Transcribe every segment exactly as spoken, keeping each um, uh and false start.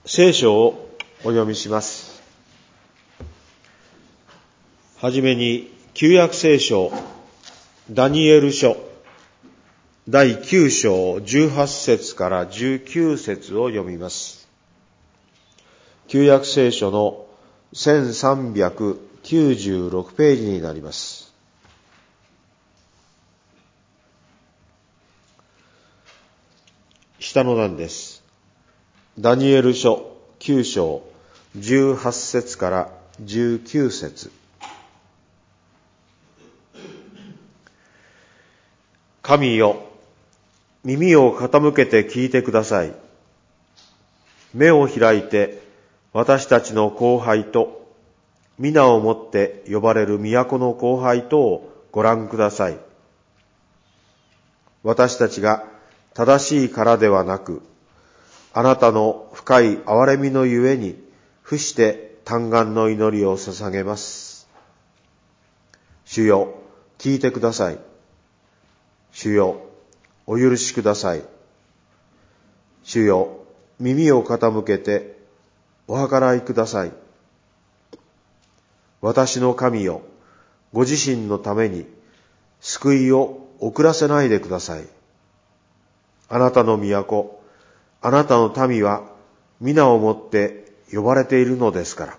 聖書をお読みします。はじめに旧約聖書ダニエル書だいきゅう章じゅうはち節からじゅうきゅう節を読みます。旧約聖書のせんさんびゃくきゅうじゅうろくページになります。下の段です。ダニエル書きゅう章じゅうはち節からじゅうきゅう節。神よ、耳を傾けて聞いてください。目を開いて私たちの後輩と皆をもって呼ばれる都の後輩とをご覧ください。私たちが正しいからではなく、あなたの深い憐れみのゆえに伏して嘆願の祈りを捧げます。主よ、聞いてください。主よ、お許しください。主よ、耳を傾けてお計らいください。私の神よ、ご自身のために救いを遅らせないでください。あなたの都、あなたの民は皆をもって呼ばれているのですから。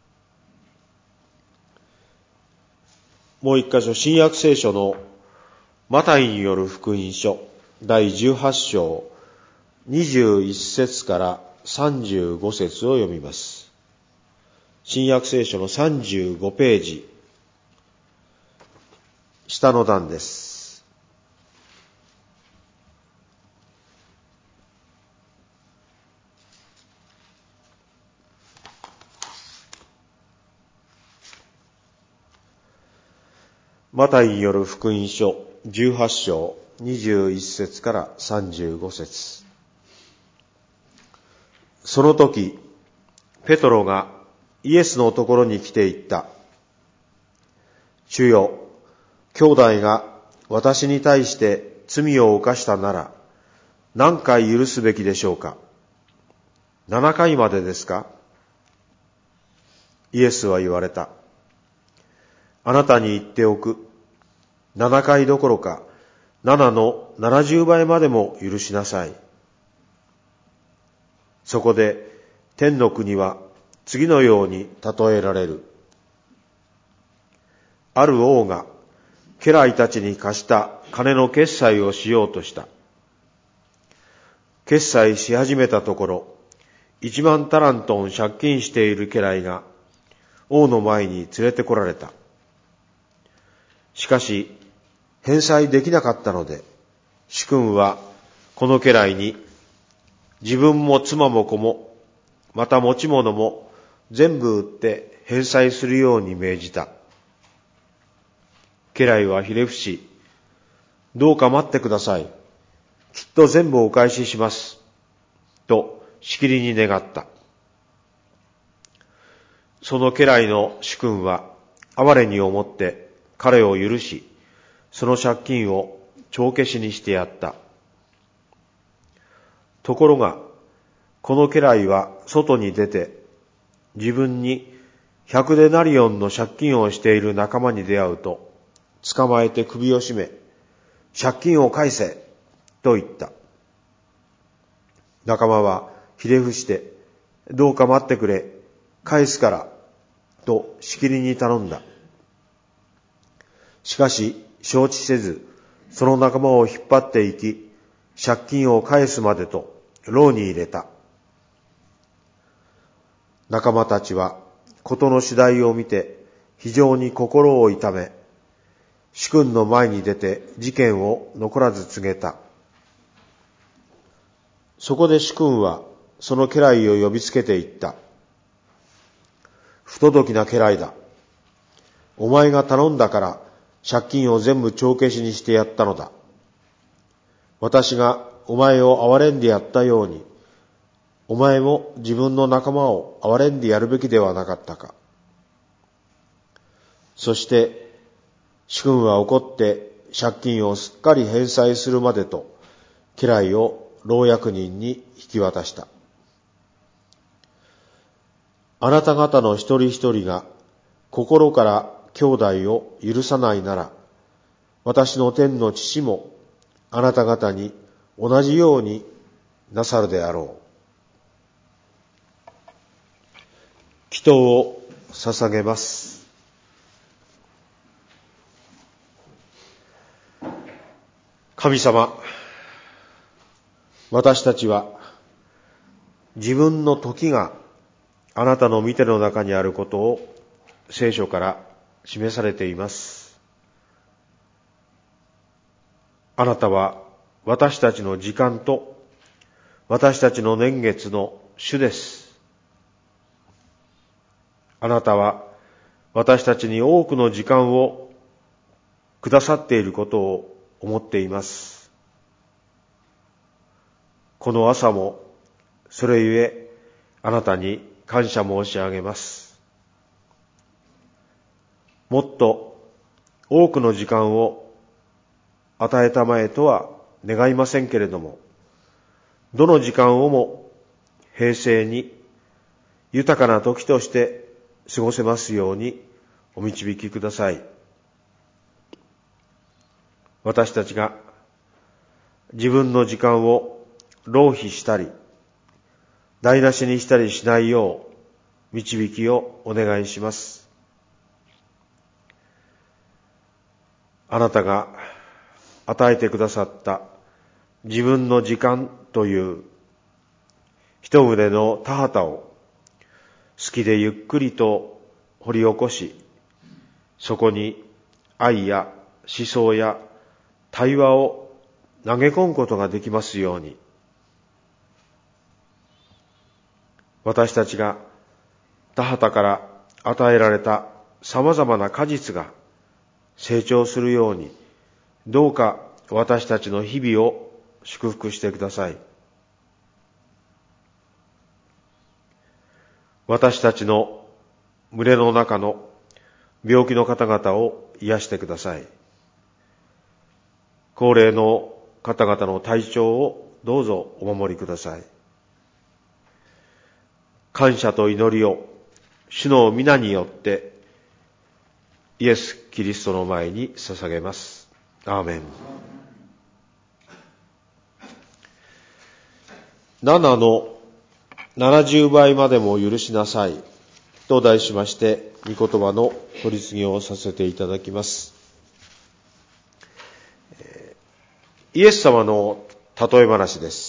もう一箇所、新約聖書のマタイによる福音書だいじゅうはち章にじゅういち節からさんじゅうご節を読みます。新約聖書のさんじゅうごページ、下の段です。マタイによる福音書じゅうはち章にじゅういち節からさんじゅうご節。その時、ペトロがイエスのところに来て言った。主よ、兄弟が私に対して罪を犯したなら、何回許すべきでしょうか。七回までですか。イエスは言われた。あなたに言っておく。七回どころか、七の七十倍までも許しなさい。そこで、天の国は次のように例えられる。ある王が、家来たちに貸した金の決済をしようとした。決済し始めたところ、一万タラントン借金している家来が、王の前に連れてこられた。しかし、返済できなかったので、主君はこの家来に、自分も妻も子も、また持ち物も全部売って返済するように命じた。家来はひれ伏し、どうか待ってください。きっと全部お返しします。としきりに願った。その家来の主君は哀れに思って彼を許し、その借金を帳消しにしてやった。ところが、この家来は外に出て、自分に百デナリオンの借金をしている仲間に出会うと、捕まえて首を絞め、借金を返せと言った。仲間はひれ伏して、どうか待ってくれ、返すから、としきりに頼んだ。しかし、承知せず、その仲間を引っ張っていき、借金を返すまでと牢に入れた。仲間たちは事の次第を見て非常に心を痛め、主君の前に出て事件を残らず告げた。そこで主君はその家来を呼びつけて言った。不届きな家来だ。お前が頼んだから借金を全部帳消しにしてやったのだ。私がお前を憐れんでやったように、お前も自分の仲間を憐れんでやるべきではなかったか。そして、主君は怒って借金をすっかり返済するまでと、家来を牢役人に引き渡した。 あなた方の一人一人が心から兄弟を許さないなら、私の天の父もあなた方に同じようになさるであろう。祈祷を捧げます。神様、私たちは自分の時があなたの御手の中にあることを聖書から示されています。あなたは私たちの時間と私たちの年月の主です。あなたは私たちに多くの時間をくださっていることを思っています。この朝もそれゆえあなたに感謝申し上げます。もっと多くの時間を与えたまえとは願いませんけれども、どの時間をも平静に豊かな時として過ごせますようにお導きください。私たちが自分の時間を浪費したり台無しにしたりしないよう導きをお願いします。あなたが与えてくださった自分の時間という一棟の田畑を好きでゆっくりと掘り起こし、そこに愛や思想や対話を投げ込むことができますように、私たちが田畑から与えられた様々な果実が成長するように、どうか私たちの日々を祝福してください。私たちの群れの中の病気の方々を癒してください。高齢の方々の体調をどうぞお守りください。感謝と祈りを主の皆によってイエス・キリストの前に捧げます。アーメン。ななのななじゅうばいまでも許しなさいと題しまして、御言葉の取り次ぎをさせていただきます。イエス様の例え話です。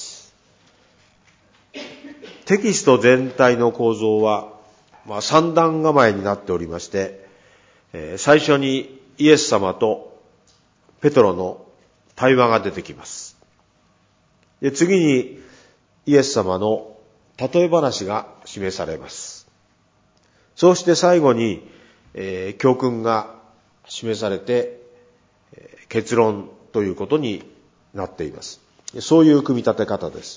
テキスト全体の構造は、まあ、三段構えになっておりまして、最初にイエス様とペトロの対話が出てきます。で、次にイエス様の例え話が示されます。そうして最後に、えー、教訓が示されて、えー、結論ということになっています。そういう組み立て方です。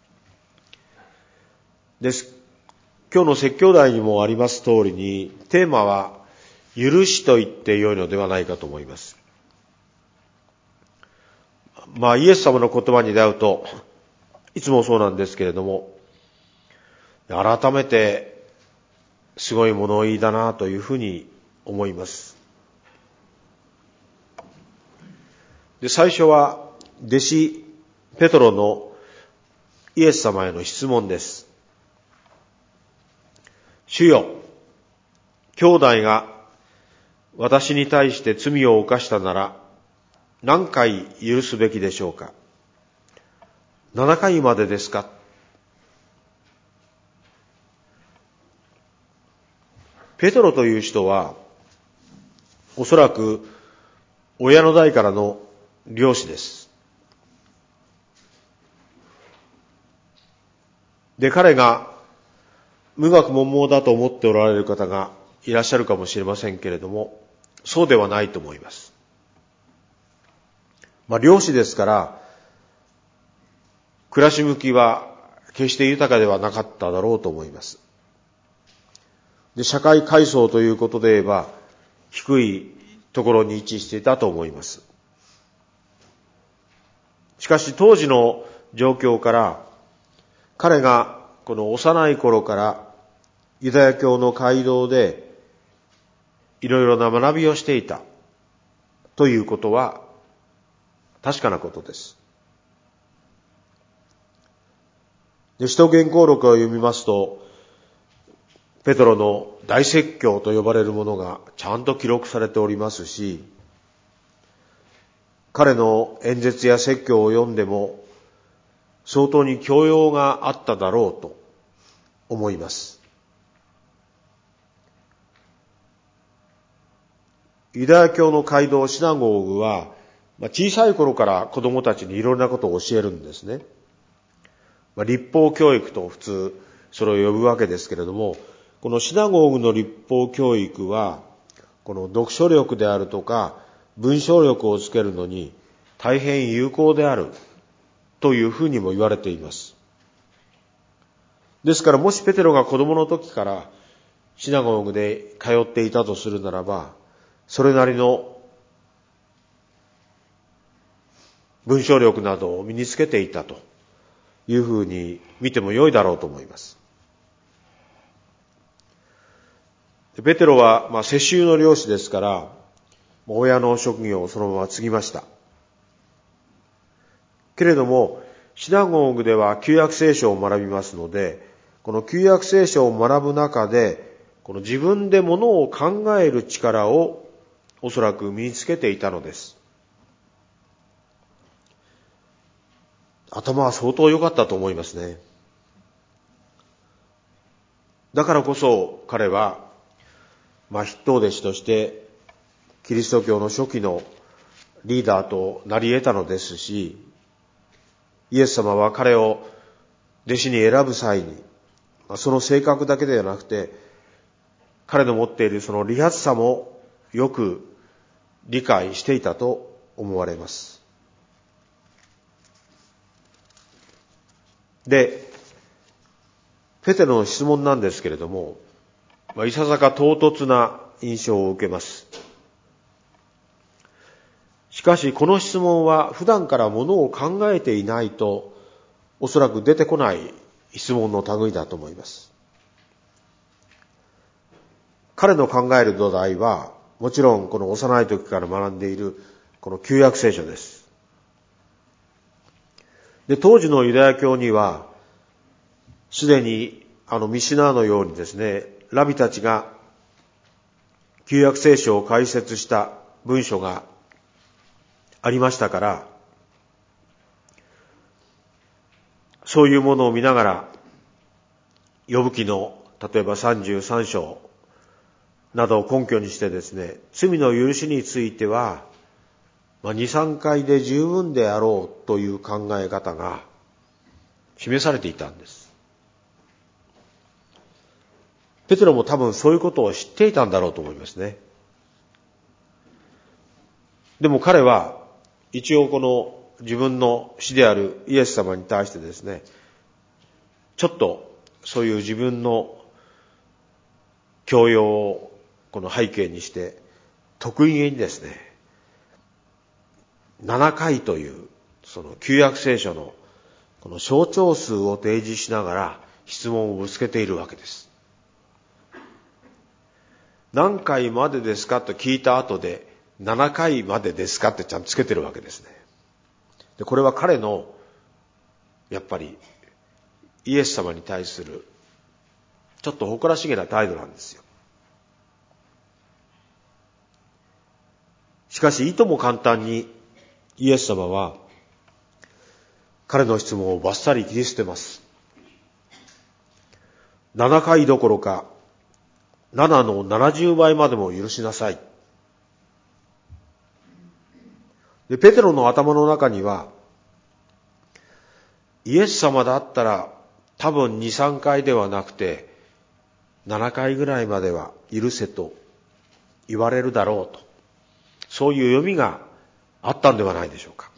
です。今日の説教題にもあります通りに、テーマは許しと言って良いのではないかと思います。まあイエス様の言葉に出会うといつもそうなんですけれども、改めてすごい物言いだなというふうに思います。で、最初は弟子ペトロのイエス様への質問です。主よ、兄弟が私に対して罪を犯したなら何回許すべきでしょうか。ななかいまでですか。ペトロという人はおそらく親の代からの漁師です。で、彼が無学問盲だと思っておられる方がいらっしゃるかもしれませんけれども、そうではないと思います。まあ、漁師ですから暮らし向きは決して豊かではなかっただろうと思います。で、社会階層ということで言えば低いところに位置していたと思います。しかし当時の状況から、彼がこの幼い頃からユダヤ教の街道でいろいろな学びをしていたということは確かなことです。で、使徒言行録を読みますと、ペテロの大説教と呼ばれるものがちゃんと記録されておりますし、彼の演説や説教を読んでも相当に教養があっただろうと思います。ユダヤ教の街道シナゴーグは小さい頃から子供たちにいろんなことを教えるんですね。立法教育と普通それを呼ぶわけですけれども、このシナゴーグの立法教育はこの読書力であるとか文章力をつけるのに大変有効であるというふうにも言われています。ですからもしペテロが子供の時からシナゴーグで通っていたとするならば、それなりの文章力などを身につけていたというふうに見ても良いだろうと思います。ペテロは、まあ、世襲の漁師ですから、親の職業をそのまま継ぎました。けれども、シナゴーグでは旧約聖書を学びますので、この旧約聖書を学ぶ中で、この自分でものを考える力をおそらく身につけていたのです。頭は相当良かったと思いますね。だからこそ彼は、まあ、筆頭弟子としてキリスト教の初期のリーダーとなり得たのですし、イエス様は彼を弟子に選ぶ際に、その性格だけではなくて、彼の持っているその利発さもよく理解していたと思われます。で、ペテロの質問なんですけれども、まあ、いささか唐突な印象を受けます。しかしこの質問は普段からものを考えていないとおそらく出てこない質問の類だと思います。彼の考える土台はもちろんこの幼い時から学んでいるこの旧約聖書です。で、当時のユダヤ教にはすでにあのミシナーのようにですね、ラビたちが旧約聖書を解説した文書がありましたから、そういうものを見ながら、ヨブ記の例えばさんじゅうさん章などを根拠にしてですね、罪の許しについては、まあ、に、さんかいで十分であろうという考え方が示されていたんです。ペテロも多分そういうことを知っていたんだろうと思いますね。でも彼は一応この自分の師であるイエス様に対してですね、ちょっとそういう自分の教養をこの背景にして得意げにですね、ななかいというその旧約聖書のこの象徴数を提示しながら質問をぶつけているわけです。何回までですかと聞いた後でななかいまでですかってちゃんとつけてるわけですね。で、これは彼のやっぱりイエス様に対するちょっと誇らしげな態度なんですよ。しかしいとも簡単にイエス様は彼の質問をバッサリ切り捨てます。ななかいどころかななのななじゅうばいまでも許しなさい。で、ペテロの頭の中には、イエス様だったら多分に、さんかいではなくてななかいぐらいまでは許せと言われるだろうと、そういう読みがあったんではないでしょうか。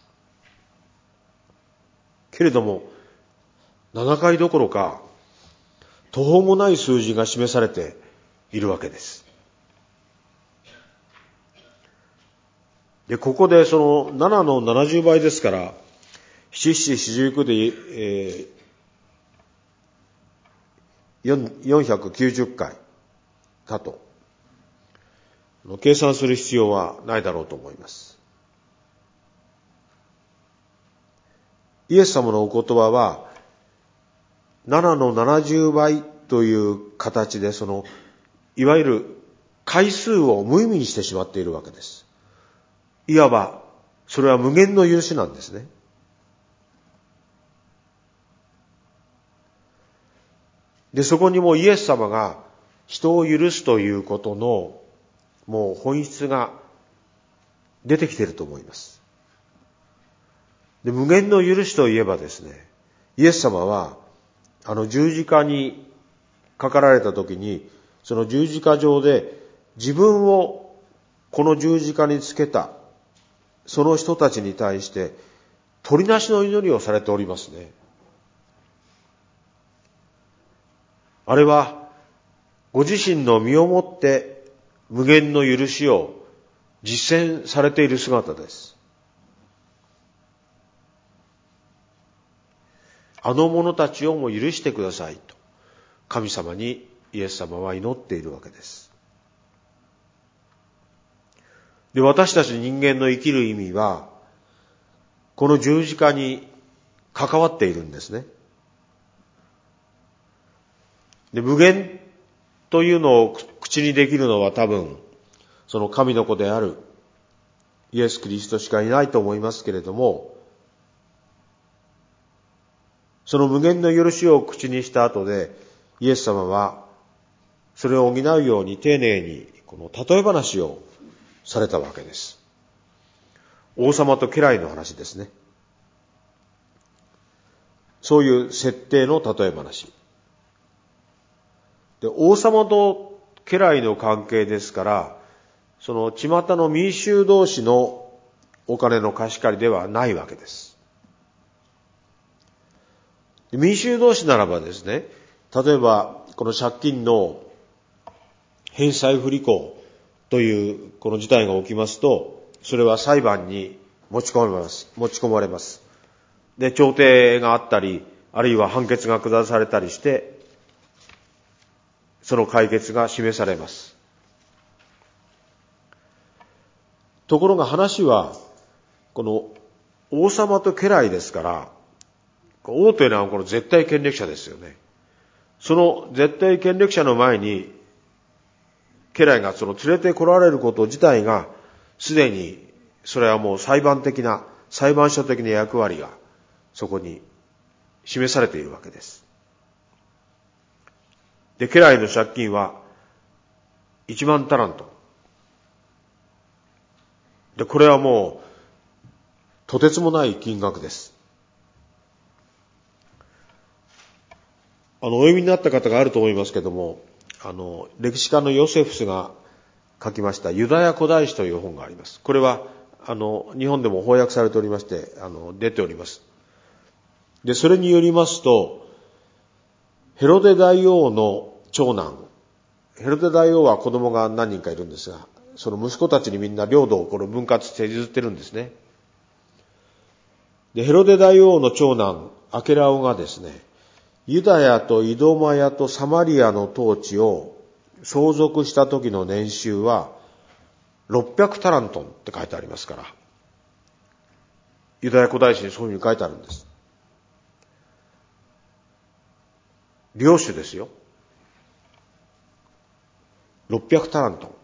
けれどもななかいどころか途方もない数字が示されているわけです。で、ここでそのななのななじゅうばいですから、なな、ななじゅうきゅうで、えー、 よんひゃくきゅうじゅっかいかと、計算する必要はないだろうと思います。イエス様のお言葉は、ななのななじゅうばいという形で、その、いわゆる回数を無意味にしてしまっているわけです。いわば、それは無限の許しなんですね。で、そこにもイエス様が人を許すということのもう本質が出てきていると思います。で、無限の許しといえばですね、イエス様はあの十字架にかかられた時に、その十字架上で自分をこの十字架につけたその人たちに対して取りなしの祈りをされておりますね。あれはご自身の身をもって無限の許しを実践されている姿です。あの者たちをも許してくださいと神様にイエス様は祈っているわけです。で、私たち人間の生きる意味はこの十字架に関わっているんですね。で、無限というのを口にできるのは多分その神の子であるイエス・キリストしかいないと思いますけれども、その無限の許しを口にした後でイエス様はそれを補うように丁寧にこの例え話をされたわけです。王様と家来の話ですね。そういう設定の例え話で、王様と家来の関係ですから、その巷の民衆同士のお金の貸し借りではないわけです。民衆同士ならばですね、例えばこの借金の返済不履行というこの事態が起きますと、それは裁判に持ち込まれます。持ち込まれます。で、調停があったり、あるいは判決が下されたりして、その解決が示されます。ところが話は、この王様と家来ですから、王というのはこの絶対権力者ですよね。その絶対権力者の前に、家来がその連れて来られること自体が、すでにそれはもう裁判的な、裁判所的な役割がそこに示されているわけです。で、家来の借金はいちまんタラント。で、これはもうとてつもない金額です。あの、お読みになった方があると思いますけども、あの、歴史家のヨセフスが書きましたユダヤ古代史という本があります。これは、あの、日本でも翻訳されておりまして、あの、出ております。で、それによりますと、ヘロデ大王の長男、ヘロデ大王は子供が何人かいるんですが、その息子たちにみんな領土をこれ分割して譲ってるんですね。で、ヘロデ大王の長男、アケラオがですね、ユダヤとイドマヤとサマリアの統治を相続した時の年収はろっぴゃくタラントンって書いてありますから、ユダヤ古代史にそういうふうに書いてあるんです。領主ですよ。ろっぴゃくタラントン。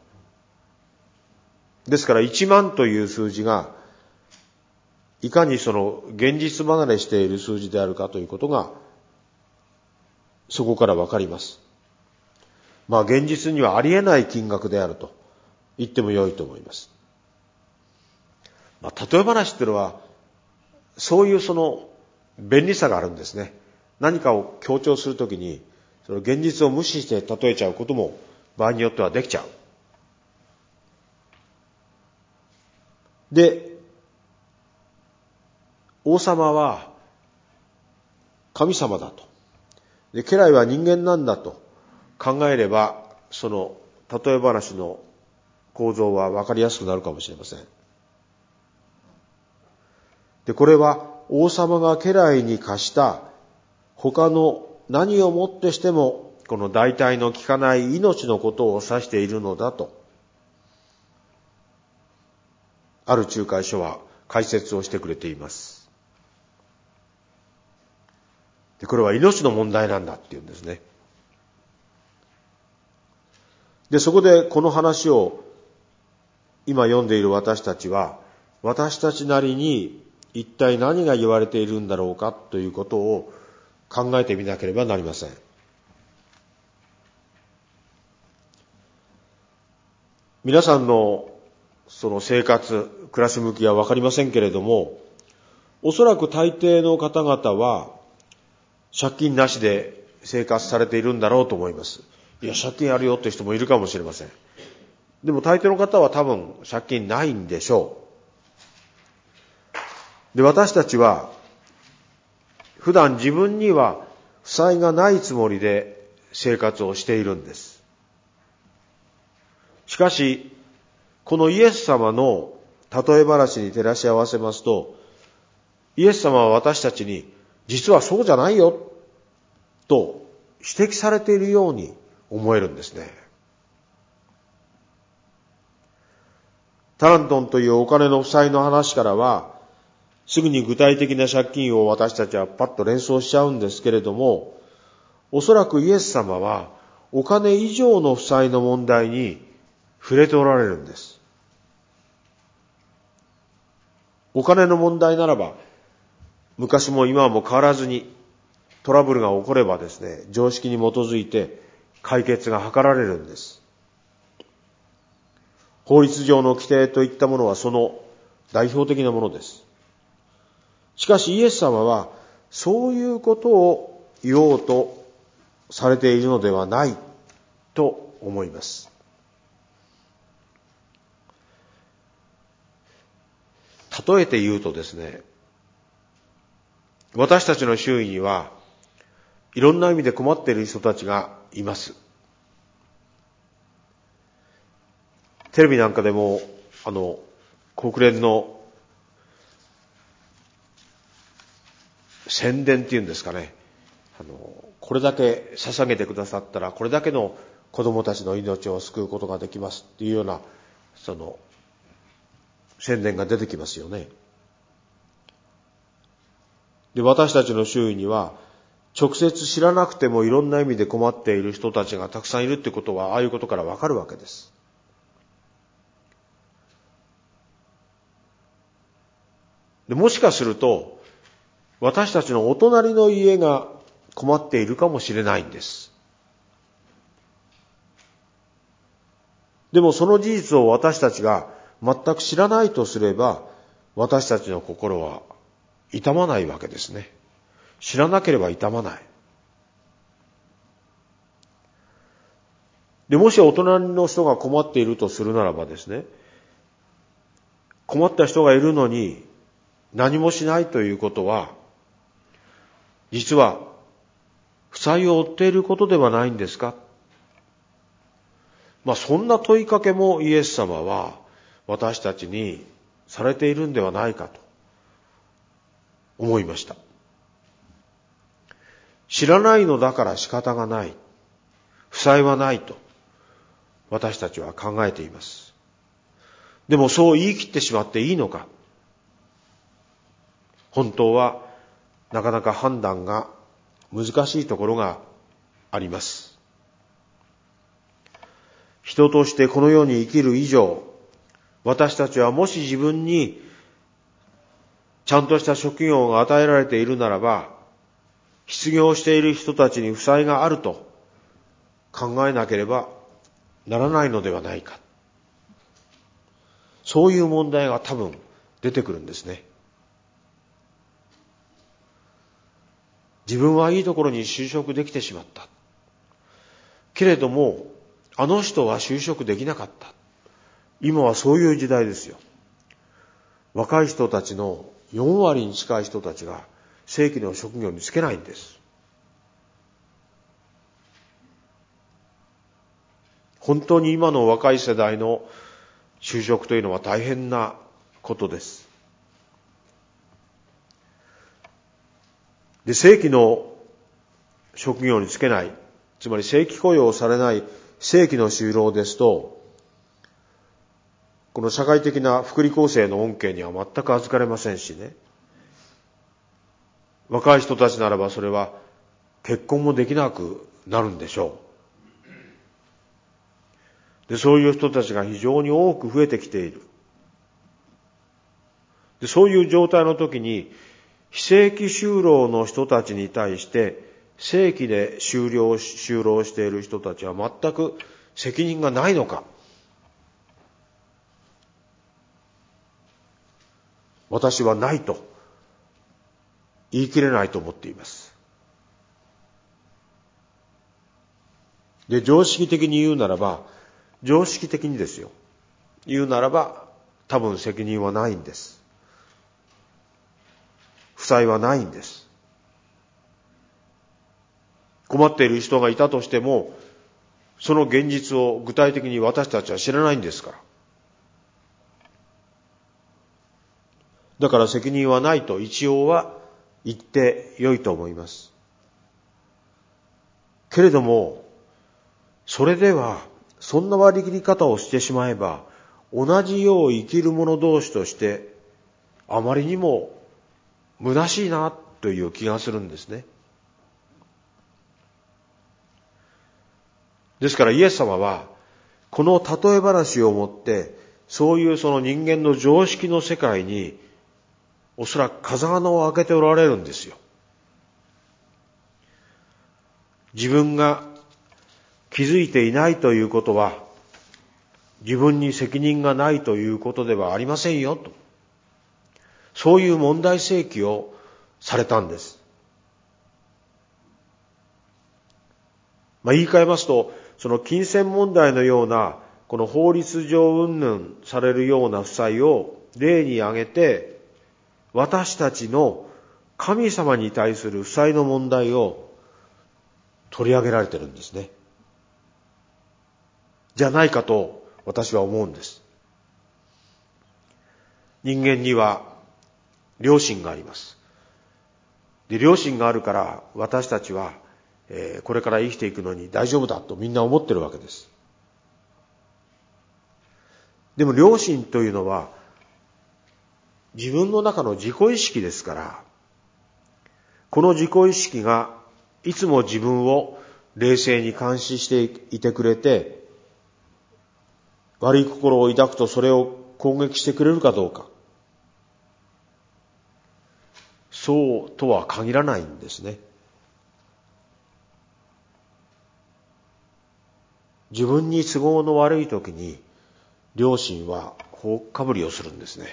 ですからいちまんという数字がいかにその現実離れしている数字であるかということがそこからわかります。まあ現実にはありえない金額であると言っても良いと思います。まあ例え話っていうのはそういうその便利さがあるんですね。何かを強調するときにその現実を無視して例えちゃうことも場合によってはできちゃう。で、王様は神様だと。で、家来は人間なんだと考えれば、その例え話の構造は分かりやすくなるかもしれません。で、これは王様が家来に課した他の何をもってしてもこの代替の効かない命のことを指しているのだと、ある仲介書は解説をしてくれています。で、これは命の問題なんだっていうんですね。で、そこでこの話を今読んでいる私たちは、私たちなりに一体何が言われているんだろうかということを考えてみなければなりません。皆さんのその生活、暮らし向きはわかりませんけれども、おそらく大抵の方々は借金なしで生活されているんだろうと思います。いや、借金あるよって人もいるかもしれません。でも大抵の方は多分借金ないんでしょう。で、私たちは普段自分には負債がないつもりで生活をしているんです。しかし、このイエス様の例え話に照らし合わせますと、イエス様は私たちに、実はそうじゃないよ、と指摘されているように思えるんですね。タラントンというお金の負債の話からは、すぐに具体的な借金を私たちはパッと連想しちゃうんですけれども、おそらくイエス様はお金以上の負債の問題に触れておられるんです。お金の問題ならば、昔も今も変わらずにトラブルが起こればですね、常識に基づいて解決が図られるんです。法律上の規定といったものはその代表的なものです。しかしイエス様はそういうことを言おうとされているのではないと思います。例えて言うとですね、私たちの周囲にはいろんな意味で困っている人たちがいます。テレビなんかでもあの国連の宣伝っていうんですかね、あのこれだけ捧げてくださったらこれだけの子供たちの命を救うことができますっていうようなその宣伝が出てきますよね。で、私たちの周囲には直接知らなくてもいろんな意味で困っている人たちがたくさんいるってことは、ああいうことからわかるわけです。で、もしかすると私たちのお隣の家が困っているかもしれないんです。でもその事実を私たちが全く知らないとすれば、私たちの心は痛まないわけですね。知らなければ痛まない。で、もしお隣の人が困っているとするならばですね、困った人がいるのに何もしないということは、実は負債を負っていることではないんですか？まあそんな問いかけもイエス様は私たちにされているんではないかと思いました。知らないのだから仕方がない。負債はないと私たちは考えています。でもそう言い切ってしまっていいのか。本当はなかなか判断が難しいところがあります。人としてこの世に生きる以上、私たちはもし自分にちゃんとした職業が与えられているならば、失業している人たちに負債があると考えなければならないのではないか。そういう問題が多分出てくるんですね。自分はいいところに就職できてしまった。けれども、あの人は就職できなかった。今はそういう時代ですよ。若い人たちのよん割に近い人たちが正規の職業に就けないんです。本当に今の若い世代の就職というのは大変なことです。で、正規の職業に就けない。 つまり正規雇用されない正規の就労ですと、この社会的な福利厚生の恩恵には全く預かれませんしね。若い人たちならばそれは結婚もできなくなるんでしょう。で、そういう人たちが非常に多く増えてきている。で、そういう状態の時に、非正規就労の人たちに対して、正規で就労、就労している人たちは全く責任がないのか。私はないと言い切れないと思っています。で、常識的に言うならば、常識的にですよ。言うならば、多分責任はないんです。負債はないんです。困っている人がいたとしても、その現実を具体的に私たちは知らないんですから。だから責任はないと一応は言ってよいと思います。けれども、それでは、そんな割り切り方をしてしまえば、同じよう生きる者同士として、あまりにも虚しいなという気がするんですね。ですからイエス様は、この例え話をもって、そういうその人間の常識の世界に、おそらく風穴を開けておられるんですよ。自分が気づいていないということは、自分に責任がないということではありませんよと。そういう問題提起をされたんです。まあ、言い換えますと、その金銭問題のような、この法律上云々されるような負債を例に挙げて、私たちの神様に対する負債の問題を取り上げられているんですね。じゃないかと私は思うんです。人間には良心があります。で、良心があるから私たちは、えー、これから生きていくのに大丈夫だとみんな思ってるわけです。でも良心というのは自分の中の自己意識ですから、この自己意識がいつも自分を冷静に監視していてくれて、悪い心を抱くとそれを攻撃してくれるかどうか。そうとは限らないんですね。自分に都合の悪い時に良心はほっかぶりをするんですね。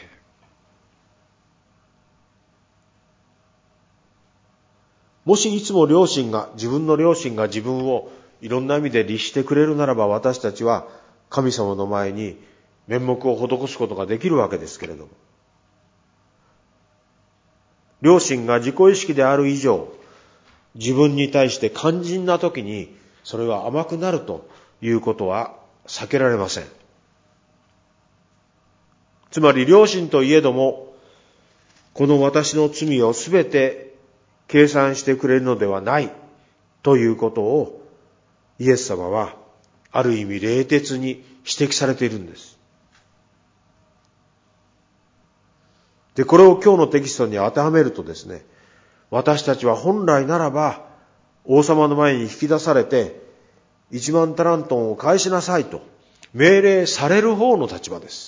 もしいつも良心が、自分の良心が自分をいろんな意味で律してくれるならば、私たちは神様の前に面目を施すことができるわけですけれども、良心が自己意識である以上、自分に対して肝心な時にそれは甘くなるということは避けられません。つまり良心といえども、この私の罪をすべて計算してくれるのではないということをイエス様はある意味冷徹に指摘されているんです。で、これを今日のテキストに当てはめるとですね、私たちは本来ならば王様の前に引き出されて一万タラントンを返しなさいと命令される方の立場です。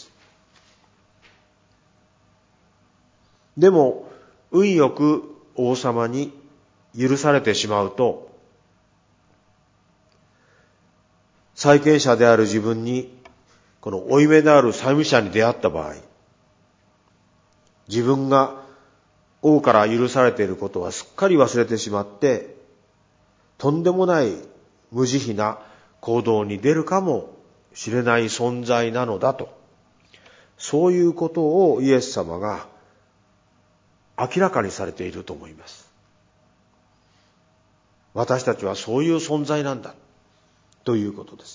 でも運よく王様に許されてしまうと、債権者である自分にこの負い目である債務者に出会った場合、自分が王から許されていることはすっかり忘れてしまって、とんでもない無慈悲な行動に出るかもしれない存在なのだと、そういうことをイエス様が明らかにされていると思います。私たちはそういう存在なんだということです。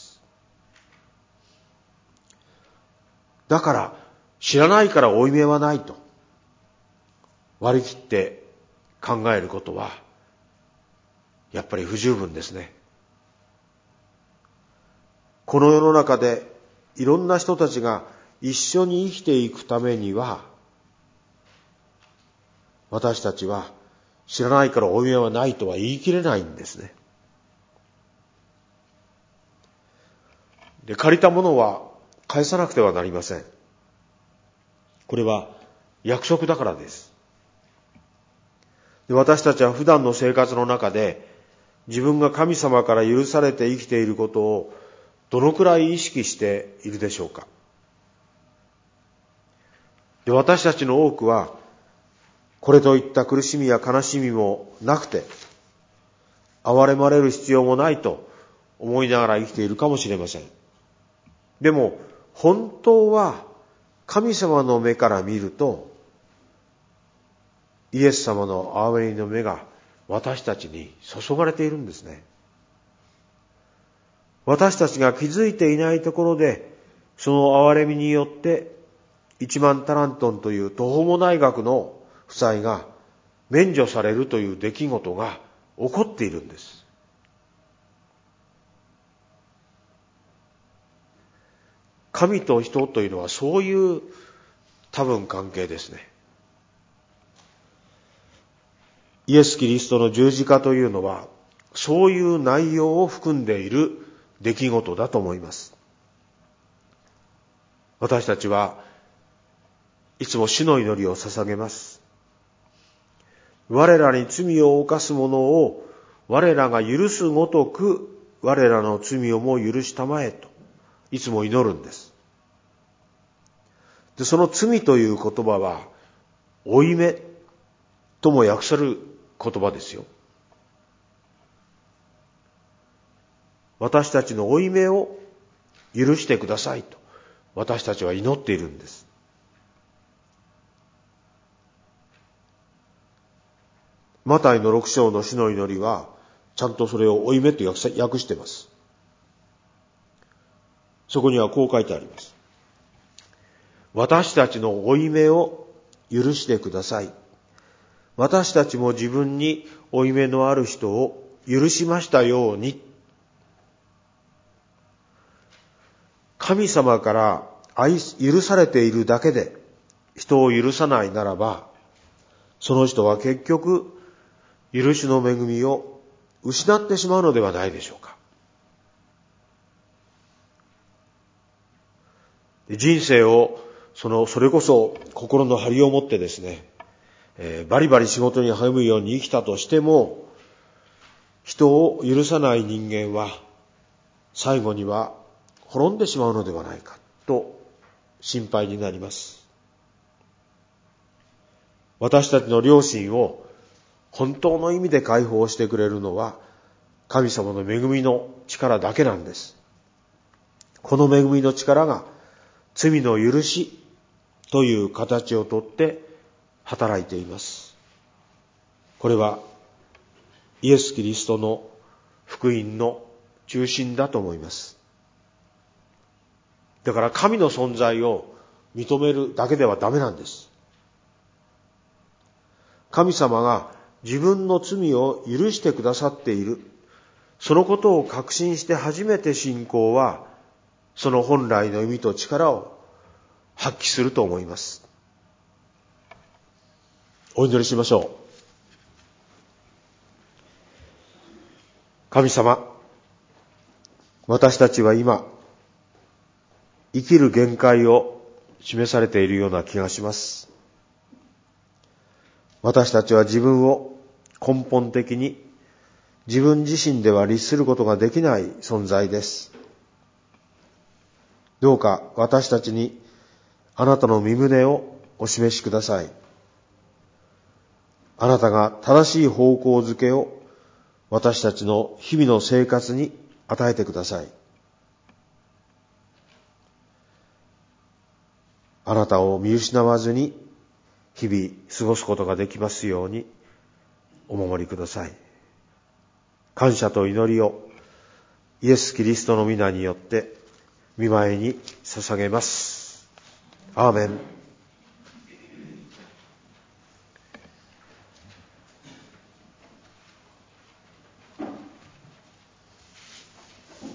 だから知らないから負い目はないと割り切って考えることはやっぱり不十分ですね。 この世の中でいろんな人たちが一緒に生きていくためには、私たちは知らないから負い目はないとは言い切れないんですね。で、借りたものは返さなくてはなりません。これは約束だからです。で、私たちは普段の生活の中で自分が神様から許されて生きていることをどのくらい意識しているでしょうか。で、私たちの多くはこれといった苦しみや悲しみもなくて、憐れまれる必要もないと思いながら生きているかもしれません。でも本当は神様の目から見ると、イエス様の憐れみの目が私たちに注がれているんですね。私たちが気づいていないところで、その憐れみによって一万タラントンという途方もない額の負債が免除されるという出来事が起こっているんです。神と人というのはそういう多分関係ですね。イエス・キリストの十字架というのはそういう内容を含んでいる出来事だと思います。私たちはいつも主の祈りを捧げます。我らに罪を犯す者を我らが許すごとく我らの罪をも許したまえといつも祈るんです。で、その罪という言葉は負い目とも訳される言葉ですよ。私たちの負い目を許してくださいと私たちは祈っているんです。マタイの六章の主の祈りはちゃんとそれを負い目と訳しています。そこにはこう書いてあります。私たちの負い目を許してください。私たちも自分に負い目のある人を許しましたように。神様から愛許されているだけで人を許さないならば、その人は結局許しの恵みを失ってしまうのではないでしょうか。人生をそのそれこそ心の張りを持ってですね、えー、バリバリ仕事に励むように生きたとしても、人を許さない人間は最後には滅んでしまうのではないかと心配になります。私たちの良心を本当の意味で解放してくれるのは神様の恵みの力だけなんです。この恵みの力が罪の許しという形をとって働いています。これはイエス・キリストの福音の中心だと思います。だから神の存在を認めるだけではダメなんです。神様が自分の罪を許してくださっている、そのことを確信して初めて信仰はその本来の意味と力を発揮すると思います。お祈りしましょう。神様、私たちは今生きる限界を示されているような気がします。私たちは自分を根本的に自分自身では律することができない存在です。どうか私たちにあなたの御胸をお示しください。あなたが正しい方向づけを私たちの日々の生活に与えてください。あなたを見失わずに日々過ごすことができますようにお守りください。感謝と祈りをイエス・キリストの皆によって御前に捧げます。アーメン。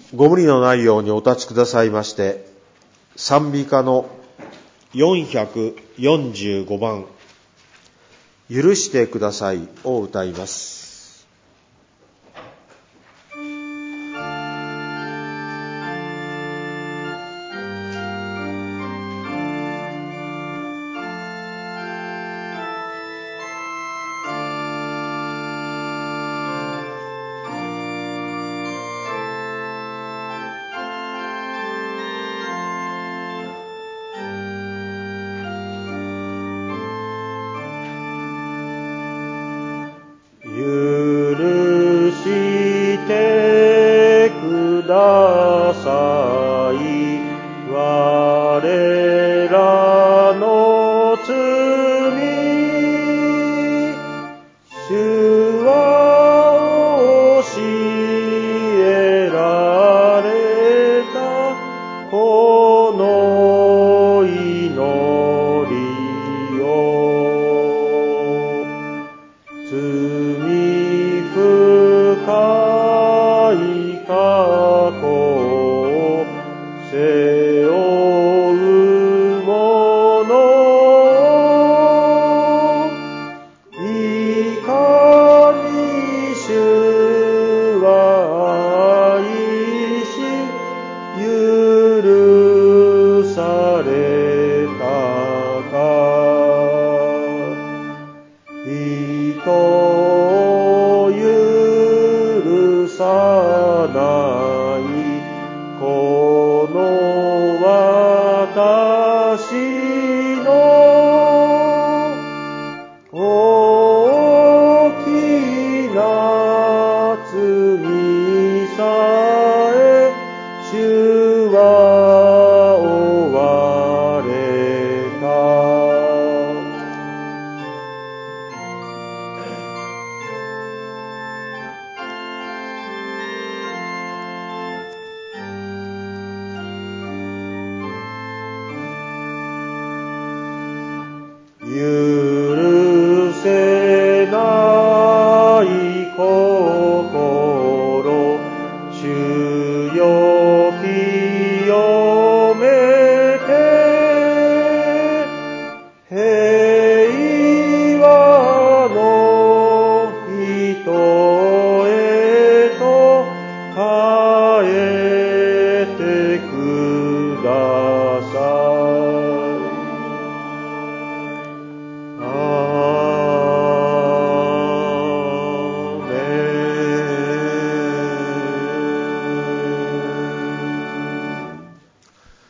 ご無理のないようにお立ちくださいまして、賛美歌のよんひゃくよんじゅうごばん、許してくださいを歌います。この私